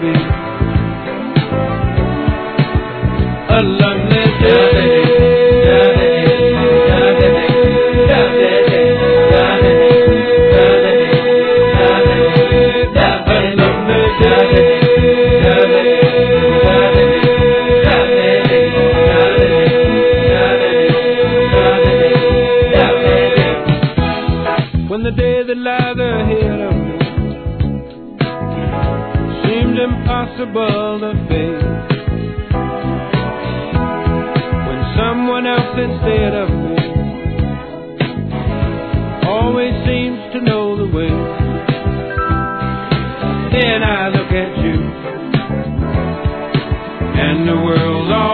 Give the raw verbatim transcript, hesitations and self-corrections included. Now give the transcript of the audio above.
be a lonely day. When the day that lies ahead of me seems impossible to face, when someone else instead of me always seems to know the way, then I look at you and the world's all